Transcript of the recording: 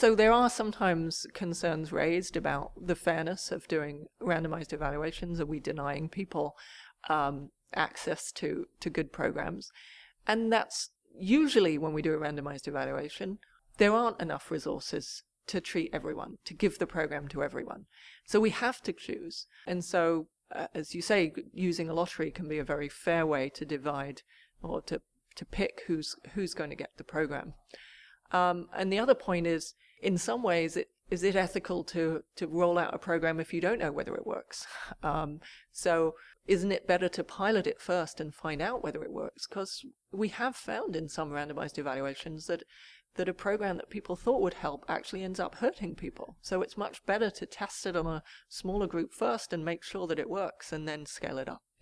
So there are sometimes concerns raised about the fairness of doing randomized evaluations. Are we denying people access to good programs? And that's usually when we do a randomized evaluation, there aren't enough resources to treat everyone, to give the program to everyone. So we have to choose. And so, as you say, using a lottery can be a very fair way to divide or to pick who's going to get the program. And the other point is, in some ways, is it ethical to roll out a program if you don't know whether it works? So isn't it better to pilot it first and find out whether it works? Because we have found in some randomized evaluations that a program that people thought would help actually ends up hurting people. So it's much better to test it on a smaller group first and make sure that it works and then scale it up.